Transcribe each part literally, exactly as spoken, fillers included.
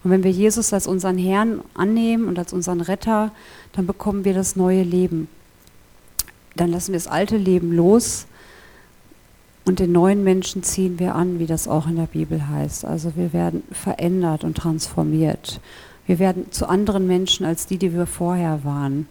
Und wenn wir Jesus als unseren Herrn annehmen und als unseren Retter, dann bekommen wir das neue Leben. Dann lassen wir das alte Leben los und den neuen Menschen ziehen wir an, wie das auch in der Bibel heißt. Also wir werden verändert und transformiert. Wir werden zu anderen Menschen als die, die wir vorher waren.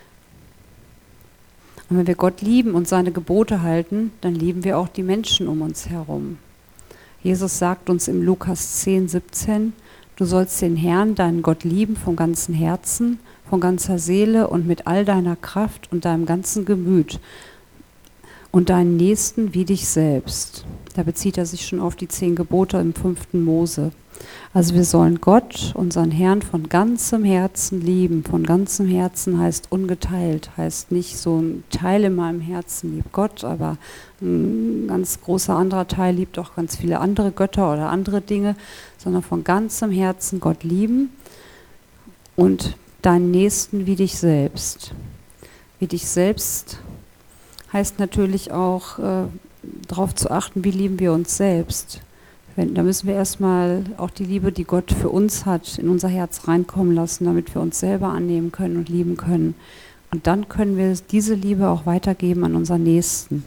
Und wenn wir Gott lieben und seine Gebote halten, dann lieben wir auch die Menschen um uns herum. Jesus sagt uns im Lukas zehn, siebzehn, du sollst den Herrn, deinen Gott lieben von ganzem Herzen, von ganzer Seele und mit all deiner Kraft und deinem ganzen Gemüt und deinen Nächsten wie dich selbst. Da bezieht er sich schon auf die zehn Gebote im fünften Mose. Also wir sollen Gott, unseren Herrn, von ganzem Herzen lieben. Von ganzem Herzen heißt ungeteilt, heißt nicht so ein Teil in meinem Herzen liebt Gott, aber ein ganz großer anderer Teil liebt auch ganz viele andere Götter oder andere Dinge, sondern von ganzem Herzen Gott lieben und deinen Nächsten wie dich selbst. Wie dich selbst heißt natürlich auch, äh, darauf zu achten, wie lieben wir uns selbst. Wenn, da müssen wir erstmal auch die Liebe, die Gott für uns hat, in unser Herz reinkommen lassen, damit wir uns selber annehmen können und lieben können. Und dann können wir diese Liebe auch weitergeben an unseren Nächsten.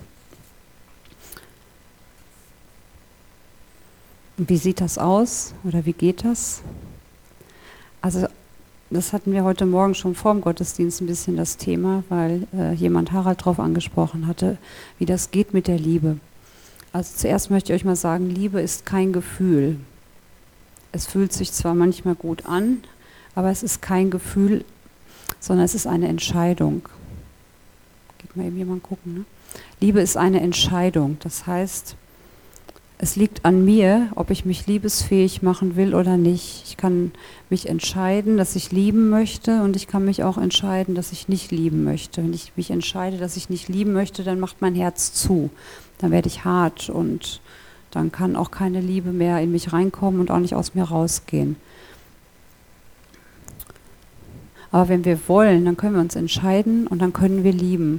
Und wie sieht das aus oder wie geht das? Also das hatten wir heute Morgen schon vor dem Gottesdienst ein bisschen das Thema, weil äh, jemand Harald darauf angesprochen hatte, wie das geht mit der Liebe. Also zuerst möchte ich euch mal sagen, Liebe ist kein Gefühl. Es fühlt sich zwar manchmal gut an, aber es ist kein Gefühl, sondern es ist eine Entscheidung. Geht mal eben jemand gucken, ne? Liebe ist eine Entscheidung. Das heißt, es liegt an mir, ob ich mich liebesfähig machen will oder nicht. Ich kann mich entscheiden, dass ich lieben möchte und ich kann mich auch entscheiden, dass ich nicht lieben möchte. Wenn ich mich entscheide, dass ich nicht lieben möchte, dann macht mein Herz zu. Dann werde ich hart und dann kann auch keine Liebe mehr in mich reinkommen und auch nicht aus mir rausgehen. Aber wenn wir wollen, dann können wir uns entscheiden und dann können wir lieben.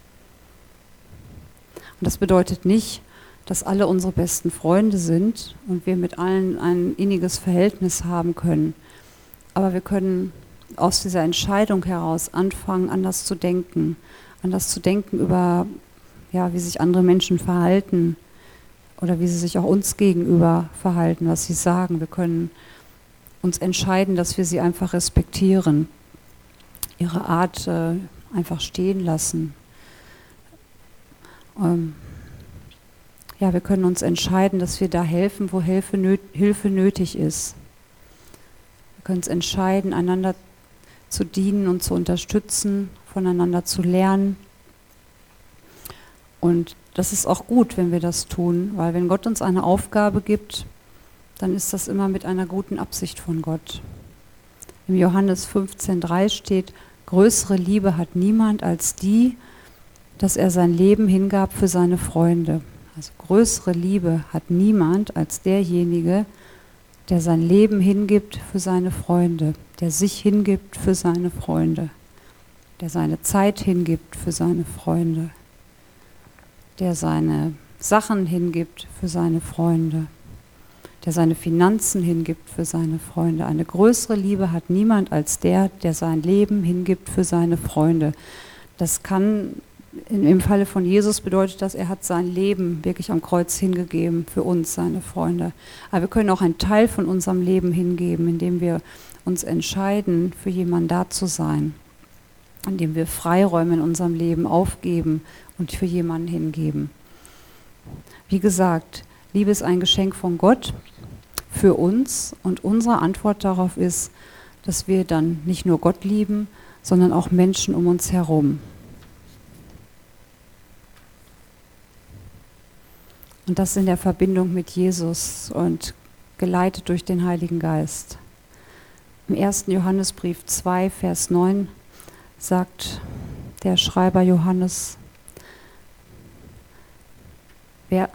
Und das bedeutet nicht, dass alle unsere besten Freunde sind und wir mit allen ein inniges Verhältnis haben können. Aber wir können aus dieser Entscheidung heraus anfangen, anders zu denken. Anders zu denken über, ja, wie sich andere Menschen verhalten oder wie sie sich auch uns gegenüber verhalten, was sie sagen. Wir können uns entscheiden, dass wir sie einfach respektieren, ihre Art äh, einfach stehen lassen. Ähm, Ja, wir können uns entscheiden, dass wir da helfen, wo Hilfe, nöt- Hilfe nötig ist. Wir können uns entscheiden, einander zu dienen und zu unterstützen, voneinander zu lernen. Und das ist auch gut, wenn wir das tun, weil wenn Gott uns eine Aufgabe gibt, dann ist das immer mit einer guten Absicht von Gott. Im Johannes fünfzehn drei steht, größere Liebe hat niemand als die, dass er sein Leben hingab für seine Freunde. Also größere Liebe hat niemand als derjenige, der sein Leben hingibt für seine Freunde, der sich hingibt für seine Freunde, der seine Zeit hingibt für seine Freunde, der seine Sachen hingibt für seine Freunde, der seine Finanzen hingibt für seine Freunde. Eine größere Liebe hat niemand als der, der sein Leben hingibt für seine Freunde. Das kann im Falle von Jesus bedeutet das, er hat sein Leben wirklich am Kreuz hingegeben für uns, seine Freunde. Aber wir können auch einen Teil von unserem Leben hingeben, indem wir uns entscheiden, für jemanden da zu sein, indem wir Freiräume in unserem Leben aufgeben und für jemanden hingeben. Wie gesagt, Liebe ist ein Geschenk von Gott für uns und unsere Antwort darauf ist, dass wir dann nicht nur Gott lieben, sondern auch Menschen um uns herum. Und das in der Verbindung mit Jesus und geleitet durch den Heiligen Geist. Im ersten Johannesbrief zwei, Vers neun sagt der Schreiber Johannes, wer,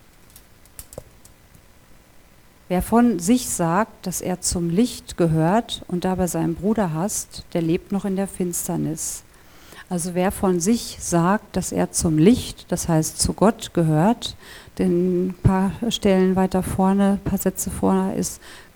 wer von sich sagt, dass er zum Licht gehört und dabei seinen Bruder hasst, der lebt noch in der Finsternis. Also wer von sich sagt, dass er zum Licht, das heißt zu Gott gehört, denn ein paar Stellen weiter vorne, ein paar Sätze vorne ist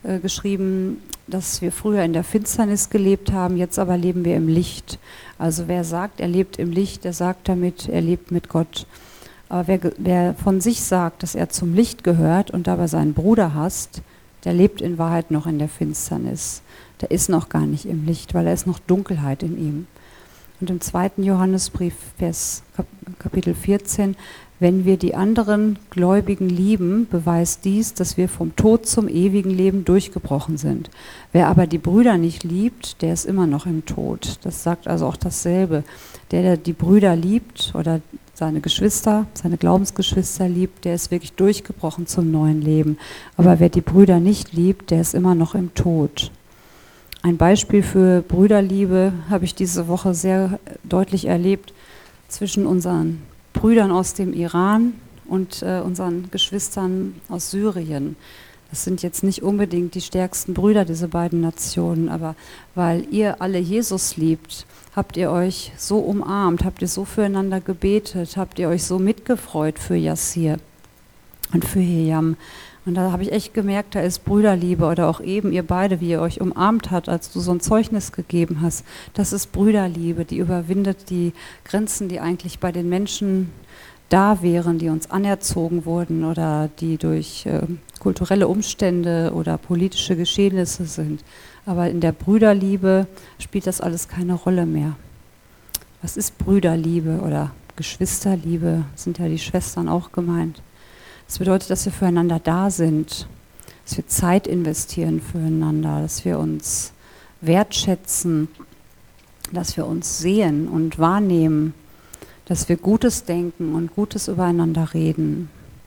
äh, geschrieben, dass wir früher in der Finsternis gelebt haben, jetzt aber leben wir im Licht. Also wer sagt, er lebt im Licht, der sagt damit, er lebt mit Gott. Aber wer, wer von sich sagt, dass er zum Licht gehört und dabei seinen Bruder hasst, der lebt in Wahrheit noch in der Finsternis. Der ist noch gar nicht im Licht, weil er ist noch Dunkelheit in ihm. Und im zweiten Johannesbrief, Vers Kapitel vierzehn, wenn wir die anderen Gläubigen lieben, beweist dies, dass wir vom Tod zum ewigen Leben durchgebrochen sind. Wer aber die Brüder nicht liebt, der ist immer noch im Tod. Das sagt also auch dasselbe. Der, der die Brüder liebt oder seine Geschwister, seine Glaubensgeschwister liebt, der ist wirklich durchgebrochen zum neuen Leben. Aber wer die Brüder nicht liebt, der ist immer noch im Tod. Ein Beispiel für Brüderliebe habe ich diese Woche sehr deutlich erlebt zwischen unseren Brüdern aus dem Iran und äh, unseren Geschwistern aus Syrien. Das sind jetzt nicht unbedingt die stärksten Brüder, diese beiden Nationen, aber weil ihr alle Jesus liebt, habt ihr euch so umarmt, habt ihr so füreinander gebetet, habt ihr euch so mitgefreut für Yassir und für Heyam. Und da habe ich echt gemerkt, da ist Brüderliebe oder auch eben ihr beide, wie ihr euch umarmt habt, als du so ein Zeugnis gegeben hast. Das ist Brüderliebe, die überwindet die Grenzen, die eigentlich bei den Menschen da wären, die uns anerzogen wurden oder die durch äh, kulturelle Umstände oder politische Geschehnisse sind. Aber in der Brüderliebe spielt das alles keine Rolle mehr. Was ist Brüderliebe oder Geschwisterliebe? Sind ja die Schwestern auch gemeint. Das bedeutet, dass wir füreinander da sind, dass wir Zeit investieren füreinander, dass wir uns wertschätzen, dass wir uns sehen und wahrnehmen, dass wir Gutes denken und Gutes übereinander reden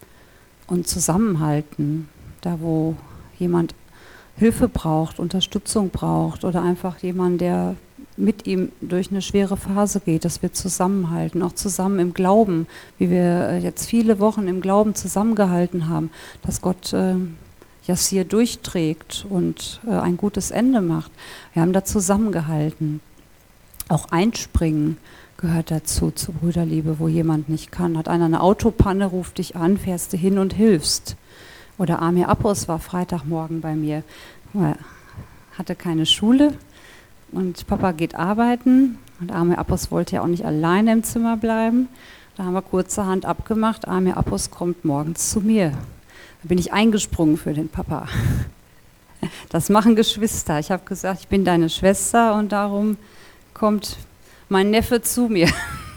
und zusammenhalten, da wo jemand Hilfe braucht, Unterstützung braucht oder einfach jemand, der mit ihm durch eine schwere Phase geht, dass wir zusammenhalten, auch zusammen im Glauben, wie wir jetzt viele Wochen im Glauben zusammengehalten haben, dass Gott äh, Yassir durchträgt und äh, ein gutes Ende macht. Wir haben da zusammengehalten. Auch einspringen gehört dazu, zur Brüderliebe, wo jemand nicht kann. Hat einer eine Autopanne, ruft dich an, fährst du hin und hilfst. Oder Amir Appos war Freitagmorgen bei mir, er hatte keine Schule, und Papa geht arbeiten und Amir Appos wollte ja auch nicht alleine im Zimmer bleiben. Da haben wir kurzerhand abgemacht, Amir Appos kommt morgens zu mir. Da bin ich eingesprungen für den Papa. Das machen Geschwister. Ich habe gesagt, ich bin deine Schwester und darum kommt mein Neffe zu mir.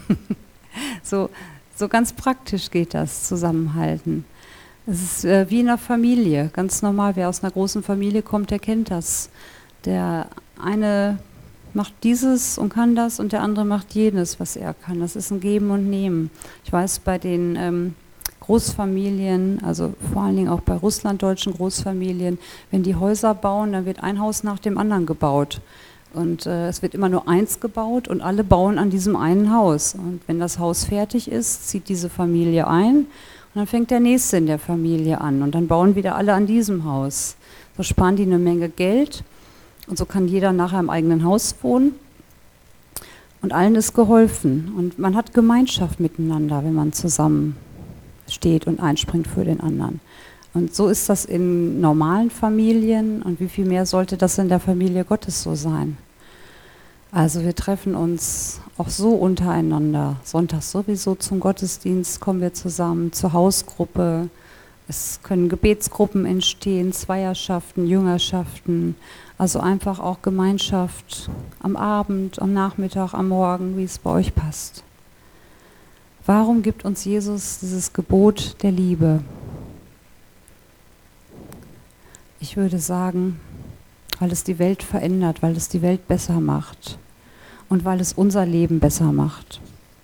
So, so ganz praktisch geht das, Zusammenhalten. Es ist äh, wie in einer Familie, ganz normal. Wer aus einer großen Familie kommt, der kennt das. Der eine macht dieses und kann das und der andere macht jenes, was er kann. Das ist ein Geben und Nehmen. Ich weiß, bei den ähm, Großfamilien, also vor allen Dingen auch bei russlanddeutschen Großfamilien, wenn die Häuser bauen, dann wird ein Haus nach dem anderen gebaut. Und äh, es wird immer nur eins gebaut und alle bauen an diesem einen Haus. Und wenn das Haus fertig ist, zieht diese Familie ein und dann fängt der Nächste in der Familie an. Und dann bauen wieder alle an diesem Haus. So sparen die eine Menge Geld. Und so kann jeder nachher im eigenen Haus wohnen und allen ist geholfen. Und man hat Gemeinschaft miteinander, wenn man zusammen steht und einspringt für den anderen. Und so ist das in normalen Familien und wie viel mehr sollte das in der Familie Gottes so sein? Also wir treffen uns auch so untereinander. Sonntags sowieso zum Gottesdienst kommen wir zusammen, zur Hausgruppe. Es können Gebetsgruppen entstehen, Zweierschaften, Jüngerschaften. Also einfach auch Gemeinschaft am Abend, am Nachmittag, am Morgen, wie es bei euch passt. Warum gibt uns Jesus dieses Gebot der Liebe? Ich würde sagen, weil es die Welt verändert, weil es die Welt besser macht und weil es unser Leben besser macht.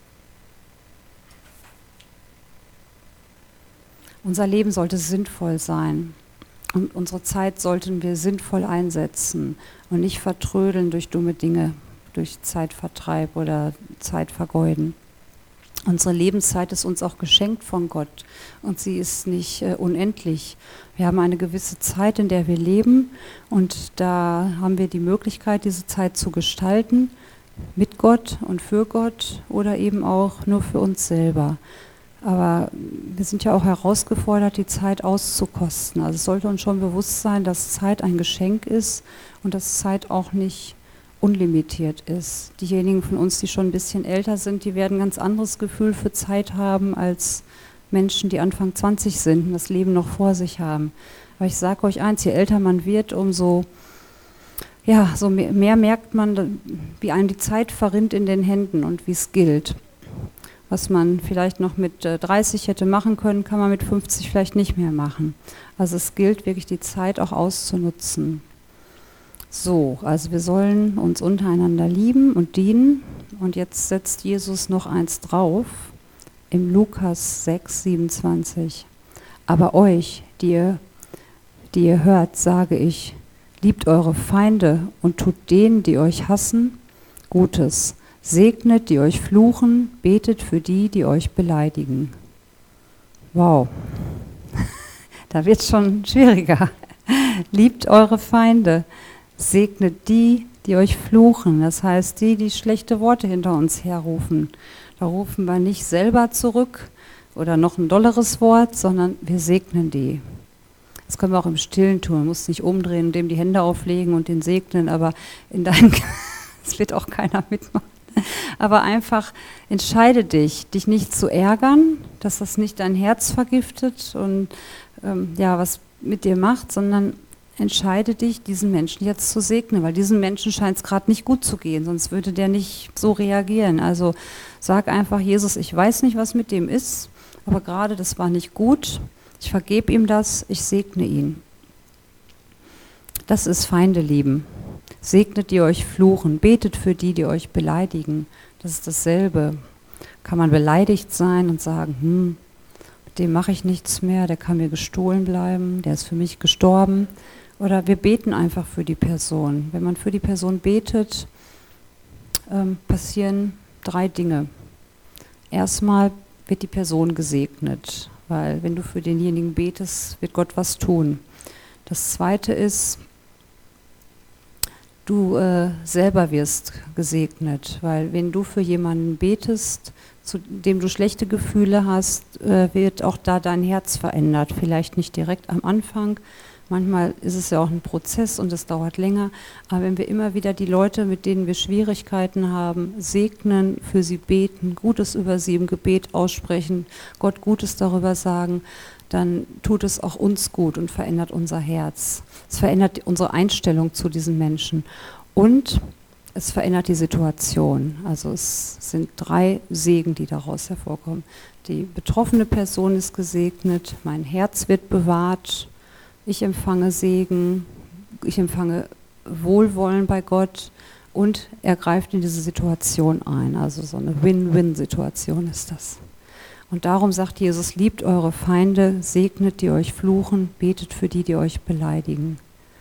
Unser Leben sollte sinnvoll sein. Und unsere Zeit sollten wir sinnvoll einsetzen und nicht vertrödeln durch dumme Dinge, durch Zeitvertreib oder Zeitvergeuden. Unsere Lebenszeit ist uns auch geschenkt von Gott und sie ist nicht äh, unendlich. Wir haben eine gewisse Zeit, in der wir leben und da haben wir die Möglichkeit, diese Zeit zu gestalten, mit Gott und für Gott oder eben auch nur für uns selber. Aber wir sind ja auch herausgefordert, die Zeit auszukosten. Also es sollte uns schon bewusst sein, dass Zeit ein Geschenk ist und dass Zeit auch nicht unlimitiert ist. Diejenigen von uns, die schon ein bisschen älter sind, die werden ein ganz anderes Gefühl für Zeit haben als Menschen, die Anfang zwanzig sind und das Leben noch vor sich haben. Aber ich sage euch eins, je älter man wird, umso ja, so mehr, mehr merkt man, wie einem die Zeit verrinnt in den Händen und wie es gilt. Was man vielleicht noch mit dreißig hätte machen können, kann man mit fünfzig vielleicht nicht mehr machen. Also es gilt wirklich, die Zeit auch auszunutzen. So, also wir sollen uns untereinander lieben und dienen. Und jetzt setzt Jesus noch eins drauf, im Lukas sechs, siebenundzwanzig. Aber euch, die ihr, die ihr hört, sage ich, liebt eure Feinde und tut denen, die euch hassen, Gutes. Segnet, die euch fluchen, betet für die, die euch beleidigen. Wow, da wird es schon schwieriger. Liebt eure Feinde, segnet die, die euch fluchen. Das heißt, die, die schlechte Worte hinter uns herrufen. Da rufen wir nicht selber zurück oder noch ein dolleres Wort, sondern wir segnen die. Das können wir auch im Stillen tun. Man muss nicht umdrehen, dem die Hände auflegen und den segnen, aber in deinem es wird auch keiner mitmachen. Aber einfach entscheide dich, dich nicht zu ärgern, dass das nicht dein Herz vergiftet und ähm, ja, was mit dir macht, sondern entscheide dich, diesen Menschen jetzt zu segnen, weil diesem Menschen scheint es gerade nicht gut zu gehen, sonst würde der nicht so reagieren. Also sag einfach, Jesus, ich weiß nicht, was mit dem ist, aber gerade das war nicht gut, ich vergebe ihm das, ich segne ihn. Das ist Feinde lieben. Segnet, die euch fluchen, betet für die, die euch beleidigen. Das ist dasselbe. Kann man beleidigt sein und sagen, hm, mit dem mache ich nichts mehr, der kann mir gestohlen bleiben, der ist für mich gestorben. Oder wir beten einfach für die Person. Wenn man für die Person betet, ähm, passieren drei Dinge. Erstmal wird die Person gesegnet, weil wenn du für denjenigen betest, wird Gott was tun. Das Zweite ist, du äh, selber wirst gesegnet, weil wenn du für jemanden betest, zu dem du schlechte Gefühle hast, äh, wird auch da dein Herz verändert. Vielleicht nicht direkt am Anfang, manchmal ist es ja auch ein Prozess und es dauert länger, aber wenn wir immer wieder die Leute, mit denen wir Schwierigkeiten haben, segnen, für sie beten, Gutes über sie im Gebet aussprechen, Gott Gutes darüber sagen, dann tut es auch uns gut und verändert unser Herz. Es verändert unsere Einstellung zu diesen Menschen und es verändert die Situation. Also es sind drei Segen, die daraus hervorkommen. Die betroffene Person ist gesegnet, mein Herz wird bewahrt, ich empfange Segen, ich empfange Wohlwollen bei Gott und er greift in diese Situation ein. Also so eine Win-Win-Situation ist das. Und darum sagt Jesus, liebt eure Feinde, segnet, die euch fluchen, betet für die, die euch beleidigen.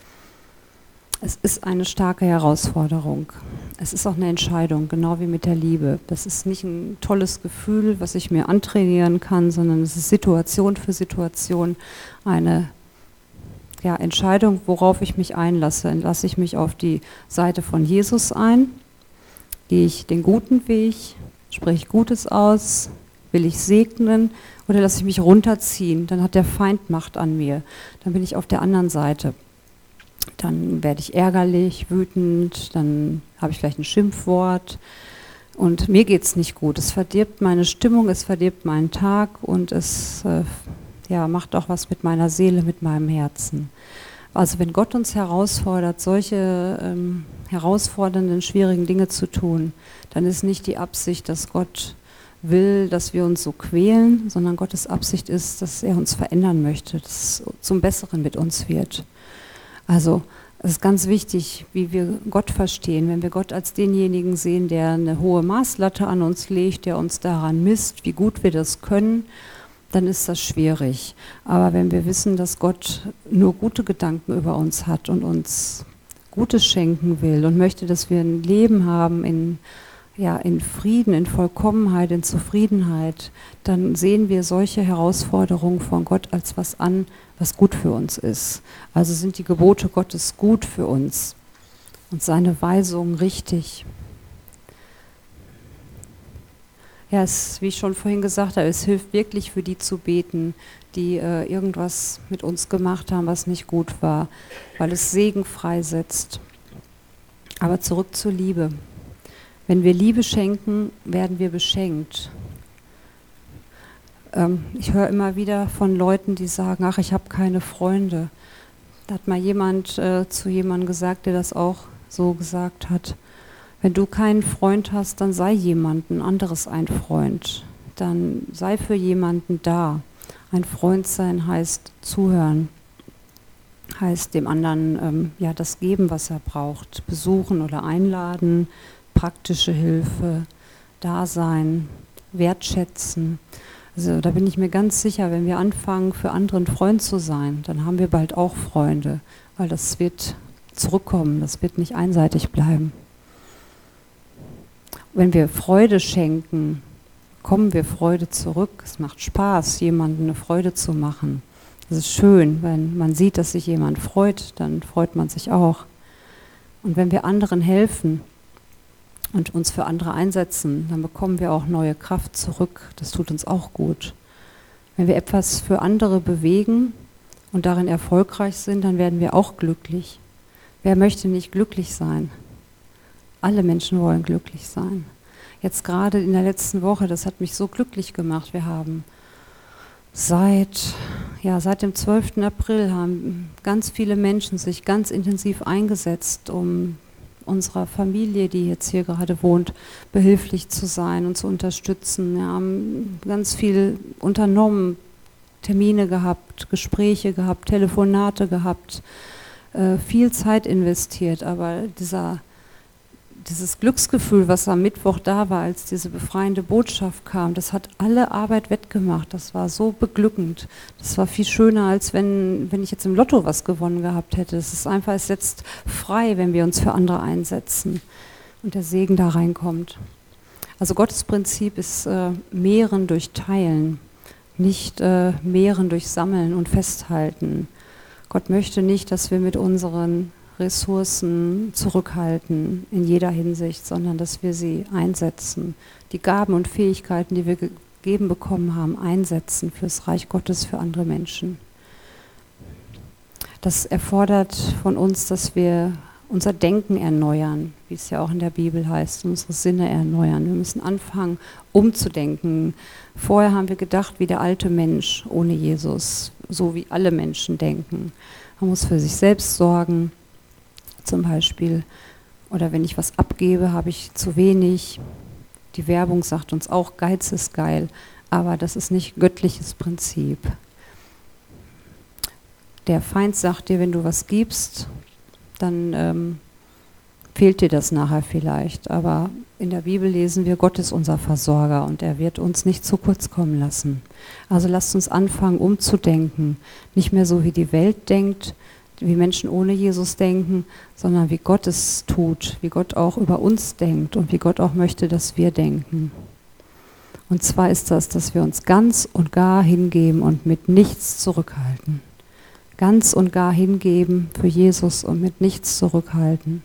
Es ist eine starke Herausforderung. Es ist auch eine Entscheidung, genau wie mit der Liebe. Das ist nicht ein tolles Gefühl, was ich mir antrainieren kann, sondern es ist Situation für Situation eine ja, Entscheidung, worauf ich mich einlasse. Lasse ich mich auf die Seite von Jesus ein? Gehe ich den guten Weg? Spreche ich Gutes aus? Will ich segnen oder lasse ich mich runterziehen? Dann hat der Feind Macht an mir. Dann bin ich auf der anderen Seite. Dann werde ich ärgerlich, wütend, dann habe ich vielleicht ein Schimpfwort und mir geht es nicht gut. Es verdirbt meine Stimmung, es verdirbt meinen Tag und es äh, ja, macht auch was mit meiner Seele, mit meinem Herzen. Also wenn Gott uns herausfordert, solche ähm, herausfordernden, schwierigen Dinge zu tun, dann ist nicht die Absicht, dass Gott will, dass wir uns so quälen, sondern Gottes Absicht ist, dass er uns verändern möchte, dass es zum Besseren mit uns wird. Also es ist ganz wichtig, wie wir Gott verstehen. Wenn wir Gott als denjenigen sehen, der eine hohe Maßlatte an uns legt, der uns daran misst, wie gut wir das können, dann ist das schwierig. Aber wenn wir wissen, dass Gott nur gute Gedanken über uns hat und uns Gutes schenken will und möchte, dass wir ein Leben haben in ja, in Frieden, in Vollkommenheit, in Zufriedenheit, dann sehen wir solche Herausforderungen von Gott als was an, was gut für uns ist. Also sind die Gebote Gottes gut für uns und seine Weisungen richtig. Ja, es, wie ich schon vorhin gesagt habe, es hilft wirklich für die zu beten, die äh, irgendwas mit uns gemacht haben, was nicht gut war, weil es Segen freisetzt. Aber zurück zur Liebe. Wenn wir Liebe schenken, werden wir beschenkt. Ähm, ich höre immer wieder von Leuten, die sagen, ach, ich habe keine Freunde. Da hat mal jemand äh, zu jemandem gesagt, der das auch so gesagt hat. Wenn du keinen Freund hast, dann sei jemandem anderes ein Freund. Dann sei für jemanden da. Ein Freund sein heißt zuhören, heißt dem anderen ähm, ja, das geben, was er braucht. Besuchen oder einladen, praktische Hilfe, Dasein, wertschätzen. Also da bin ich mir ganz sicher, wenn wir anfangen, für andere ein Freund zu sein, dann haben wir bald auch Freunde, weil das wird zurückkommen, das wird nicht einseitig bleiben. Wenn wir Freude schenken, kommen wir Freude zurück. Es macht Spaß, jemandem eine Freude zu machen. Das ist schön, wenn man sieht, dass sich jemand freut, dann freut man sich auch. Und wenn wir anderen helfen und uns für andere einsetzen, dann bekommen wir auch neue Kraft zurück. Das tut uns auch gut. Wenn wir etwas für andere bewegen und darin erfolgreich sind, dann werden wir auch glücklich. Wer möchte nicht glücklich sein? Alle Menschen wollen glücklich sein. Jetzt gerade in der letzten Woche, das hat mich so glücklich gemacht. Wir haben seit, ja, seit dem zwölften April haben ganz viele Menschen sich ganz intensiv eingesetzt, um unserer Familie, die jetzt hier gerade wohnt, behilflich zu sein und zu unterstützen. Wir haben ganz viel unternommen, Termine gehabt, Gespräche gehabt, Telefonate gehabt, äh, viel Zeit investiert, aber dieser Dieses Glücksgefühl, was am Mittwoch da war, als diese befreiende Botschaft kam, das hat alle Arbeit wettgemacht. Das war so beglückend. Das war viel schöner, als wenn, wenn ich jetzt im Lotto was gewonnen gehabt hätte. Es ist einfach, es setzt frei, wenn wir uns für andere einsetzen und der Segen da reinkommt. Also Gottes Prinzip ist äh, Mehren durch Teilen, nicht äh, Mehren durch Sammeln und Festhalten. Gott möchte nicht, dass wir mit unseren Ressourcen zurückhalten in jeder Hinsicht, sondern dass wir sie einsetzen. Die Gaben und Fähigkeiten, die wir gegeben bekommen haben, einsetzen fürs Reich Gottes, für andere Menschen. Das erfordert von uns, dass wir unser Denken erneuern, wie es ja auch in der Bibel heißt, unsere Sinne erneuern. Wir müssen anfangen, umzudenken. Vorher haben wir gedacht wie der alte Mensch ohne Jesus, so wie alle Menschen denken. Man muss für sich selbst sorgen, zum Beispiel, oder wenn ich was abgebe, habe ich zu wenig. Die Werbung sagt uns auch, Geiz ist geil, aber das ist nicht göttliches Prinzip. Der Feind sagt dir, wenn du was gibst, dann ähm, fehlt dir das nachher vielleicht, aber in der Bibel lesen wir, Gott ist unser Versorger und er wird uns nicht zu kurz kommen lassen. Also lasst uns anfangen, umzudenken, nicht mehr so wie die Welt denkt, wie Menschen ohne Jesus denken, sondern wie Gott es tut, wie Gott auch über uns denkt und wie Gott auch möchte, dass wir denken. Und zwar ist das, dass wir uns ganz und gar hingeben und mit nichts zurückhalten. Ganz und gar hingeben für Jesus und mit nichts zurückhalten.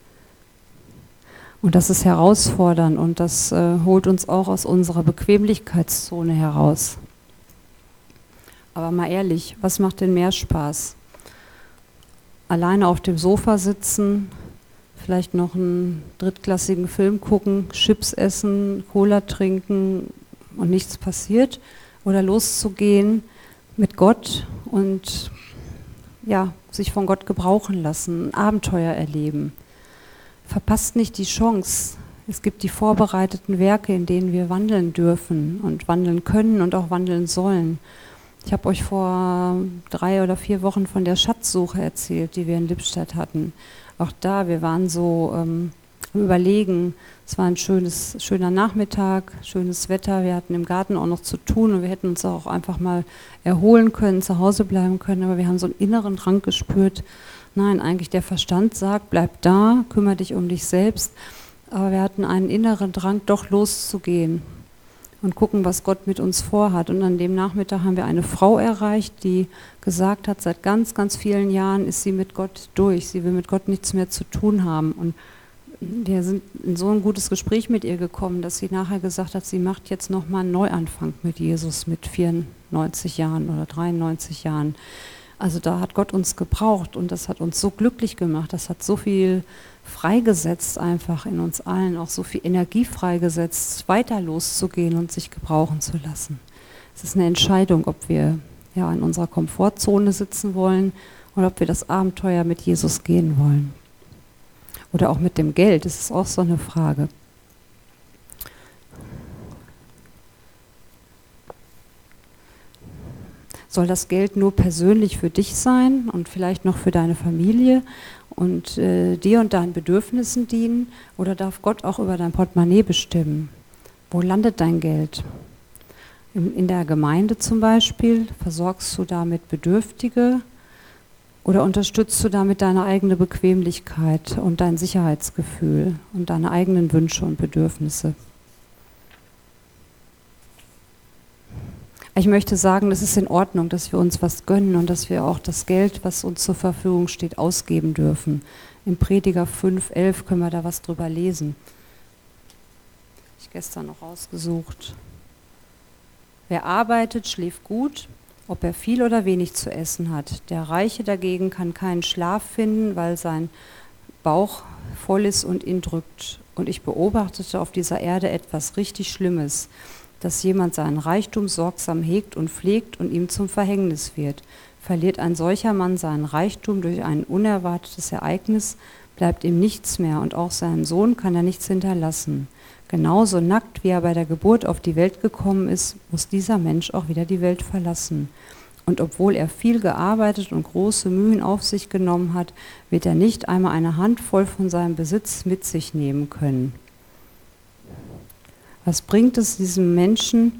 Und das ist herausfordernd und das äh, holt uns auch aus unserer Bequemlichkeitszone heraus. Aber mal ehrlich, was macht denn mehr Spaß? Alleine auf dem Sofa sitzen, vielleicht noch einen drittklassigen Film gucken, Chips essen, Cola trinken und nichts passiert, oder loszugehen mit Gott und ja, sich von Gott gebrauchen lassen, ein Abenteuer erleben. Verpasst nicht die Chance. Es gibt die vorbereiteten Werke, in denen wir wandeln dürfen und wandeln können und auch wandeln sollen. Ich habe euch vor drei oder vier Wochen von der Schatzsuche erzählt, die wir in Lippstadt hatten. Auch da, wir waren so ähm, am Überlegen. Es war ein schönes, schöner Nachmittag, schönes Wetter. Wir hatten im Garten auch noch zu tun und wir hätten uns auch einfach mal erholen können, zu Hause bleiben können. Aber wir haben so einen inneren Drang gespürt. Nein, eigentlich der Verstand sagt, bleib da, kümmere dich um dich selbst. Aber wir hatten einen inneren Drang, doch loszugehen und gucken, was Gott mit uns vorhat. Und an dem Nachmittag haben wir eine Frau erreicht, die gesagt hat, seit ganz, ganz vielen Jahren ist sie mit Gott durch. Sie will mit Gott nichts mehr zu tun haben. Und wir sind in so ein gutes Gespräch mit ihr gekommen, dass sie nachher gesagt hat, sie macht jetzt nochmal einen Neuanfang mit Jesus mit vierundneunzig Jahren oder dreiundneunzig Jahren. Also da hat Gott uns gebraucht und das hat uns so glücklich gemacht, das hat so viel freigesetzt einfach in uns allen, auch so viel Energie freigesetzt, weiter loszugehen und sich gebrauchen zu lassen. Es ist eine Entscheidung, ob wir ja in unserer Komfortzone sitzen wollen oder ob wir das Abenteuer mit Jesus gehen wollen. Oder auch mit dem Geld, das ist auch so eine Frage. Soll das Geld nur persönlich für dich sein und vielleicht noch für deine Familie und äh, dir und deinen Bedürfnissen dienen? Oder darf Gott auch über dein Portemonnaie bestimmen? Wo landet dein Geld? In, in der Gemeinde zum Beispiel, versorgst du damit Bedürftige? Oder unterstützt du damit deine eigene Bequemlichkeit und dein Sicherheitsgefühl und deine eigenen Wünsche und Bedürfnisse? Ich möchte sagen, es ist in Ordnung, dass wir uns was gönnen und dass wir auch das Geld, was uns zur Verfügung steht, ausgeben dürfen. Im Prediger fünf, elf können wir da was drüber lesen. Habe ich gestern noch rausgesucht. Wer arbeitet, schläft gut, ob er viel oder wenig zu essen hat. Der Reiche dagegen kann keinen Schlaf finden, weil sein Bauch voll ist und ihn drückt. Und ich beobachtete auf dieser Erde etwas richtig Schlimmes, dass jemand seinen Reichtum sorgsam hegt und pflegt und ihm zum Verhängnis wird. Verliert ein solcher Mann seinen Reichtum durch ein unerwartetes Ereignis, bleibt ihm nichts mehr und auch seinem Sohn kann er nichts hinterlassen. Genauso nackt, wie er bei der Geburt auf die Welt gekommen ist, muss dieser Mensch auch wieder die Welt verlassen. Und obwohl er viel gearbeitet und große Mühen auf sich genommen hat, wird er nicht einmal eine Handvoll von seinem Besitz mit sich nehmen können. Was bringt es diesem Menschen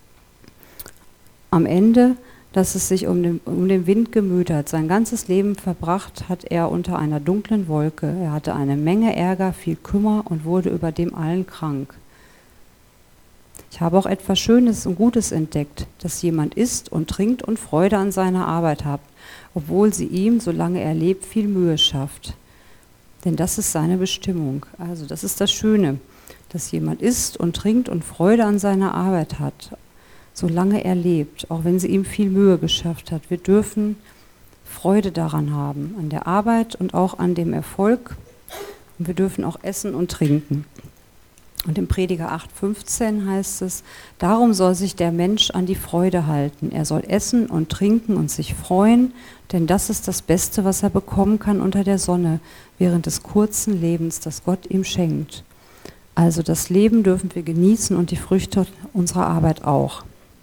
am Ende, dass es sich um den, um den Wind gemüht hat? Sein ganzes Leben verbracht hat er unter einer dunklen Wolke. Er hatte eine Menge Ärger, viel Kummer und wurde über dem allen krank. Ich habe auch etwas Schönes und Gutes entdeckt, dass jemand isst und trinkt und Freude an seiner Arbeit hat, obwohl sie ihm, solange er lebt, viel Mühe schafft. Denn das ist seine Bestimmung. Also das ist das Schöne, dass jemand isst und trinkt und Freude an seiner Arbeit hat, solange er lebt, auch wenn sie ihm viel Mühe geschafft hat. Wir dürfen Freude daran haben, an der Arbeit und auch an dem Erfolg. Und wir dürfen auch essen und trinken. Und im Prediger acht fünfzehn heißt es, darum soll sich der Mensch an die Freude halten. Er soll essen und trinken und sich freuen, denn das ist das Beste, was er bekommen kann unter der Sonne, während des kurzen Lebens, das Gott ihm schenkt. Also das Leben dürfen wir genießen und die Früchte unserer Arbeit auch.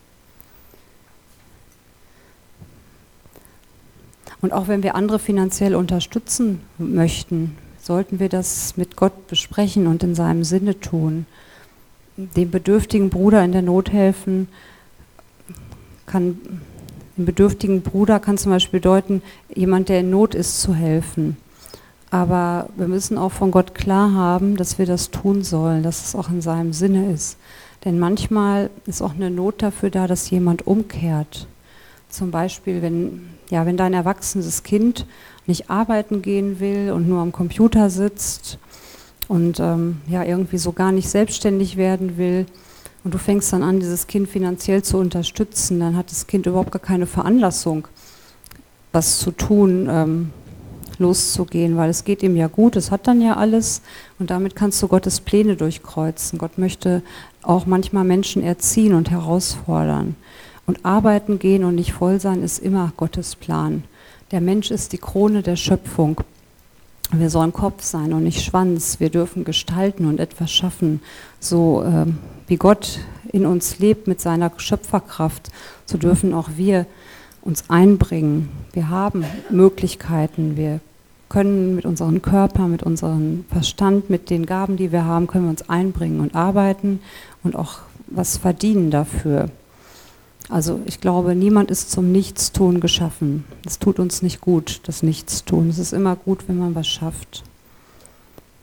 Und auch wenn wir andere finanziell unterstützen möchten, sollten wir das mit Gott besprechen und in seinem Sinne tun. Dem bedürftigen Bruder in der Not helfen, kann, dem bedürftigen Bruder kann zum Beispiel bedeuten, jemand, der in Not ist, zu helfen. Aber wir müssen auch von Gott klar haben, dass wir das tun sollen, dass es auch in seinem Sinne ist. Denn manchmal ist auch eine Not dafür da, dass jemand umkehrt. Zum Beispiel, wenn, ja, wenn dein erwachsenes Kind nicht arbeiten gehen will und nur am Computer sitzt und ähm, ja, irgendwie so gar nicht selbstständig werden will und du fängst dann an, dieses Kind finanziell zu unterstützen, dann hat das Kind überhaupt gar keine Veranlassung, was zu tun, ähm, loszugehen, weil es geht ihm ja gut, es hat dann ja alles und damit kannst du Gottes Pläne durchkreuzen. Gott möchte auch manchmal Menschen erziehen und herausfordern. Und arbeiten gehen und nicht voll sein ist immer Gottes Plan. Der Mensch ist die Krone der Schöpfung. Wir sollen Kopf sein und nicht Schwanz. Wir dürfen gestalten und etwas schaffen. So äh, wie Gott in uns lebt mit seiner Schöpferkraft, so dürfen auch wir uns einbringen. Wir haben Möglichkeiten, wir können mit unserem Körper, mit unserem Verstand, mit den Gaben, die wir haben, können wir uns einbringen und arbeiten und auch was verdienen dafür. Also ich glaube, niemand ist zum Nichtstun geschaffen. Es tut uns nicht gut, das Nichtstun. Es ist immer gut, wenn man was schafft.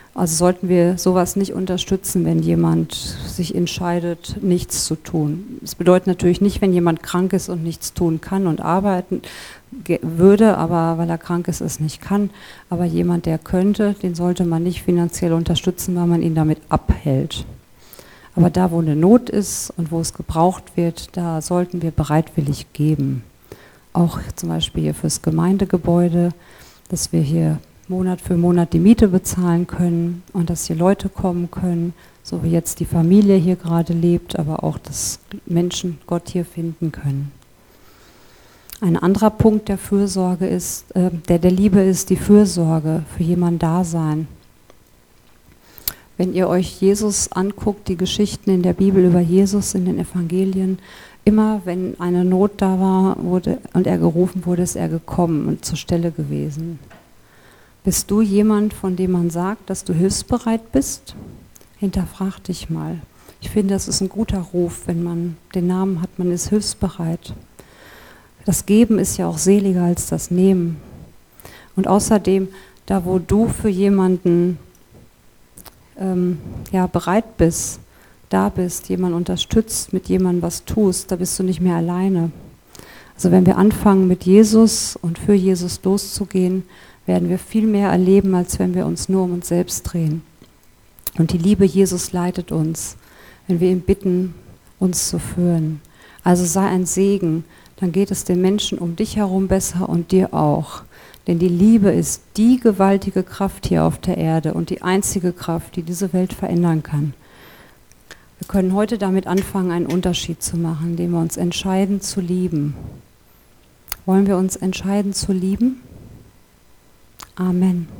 Also sollten wir sowas nicht unterstützen, wenn jemand sich entscheidet, nichts zu tun. Das bedeutet natürlich nicht, wenn jemand krank ist und nichts tun kann und arbeiten würde, aber weil er krank ist, es nicht kann. Aber jemand, der könnte, den sollte man nicht finanziell unterstützen, weil man ihn damit abhält. Aber da, wo eine Not ist und wo es gebraucht wird, da sollten wir bereitwillig geben. Auch zum Beispiel hier fürs Gemeindegebäude, dass wir hier Monat für Monat die Miete bezahlen können und dass hier Leute kommen können, so wie jetzt die Familie hier gerade lebt, aber auch, dass Menschen Gott hier finden können. Ein anderer Punkt der Fürsorge ist, äh, der der Liebe ist die Fürsorge, für jemanden da sein. Wenn ihr euch Jesus anguckt, die Geschichten in der Bibel über Jesus in den Evangelien, immer wenn eine Not da war wurde, und er gerufen wurde, ist er gekommen und zur Stelle gewesen. Bist du jemand, von dem man sagt, dass du hilfsbereit bist? Hinterfrag dich mal. Ich finde, das ist ein guter Ruf, wenn man den Namen hat, man ist hilfsbereit. Das Geben ist ja auch seliger als das Nehmen. Und außerdem, da wo du für jemanden ähm, ja, bereit bist, da bist, jemand unterstützt, mit jemandem was tust, da bist du nicht mehr alleine. Also wenn wir anfangen, mit Jesus und für Jesus loszugehen, werden wir viel mehr erleben, als wenn wir uns nur um uns selbst drehen. Und die Liebe Jesus leitet uns, wenn wir ihn bitten, uns zu führen. Also sei ein Segen, dann geht es den Menschen um dich herum besser und dir auch. Denn die Liebe ist die gewaltige Kraft hier auf der Erde und die einzige Kraft, die diese Welt verändern kann. Wir können heute damit anfangen, einen Unterschied zu machen, indem wir uns entscheiden zu lieben. Wollen wir uns entscheiden zu lieben? Amen.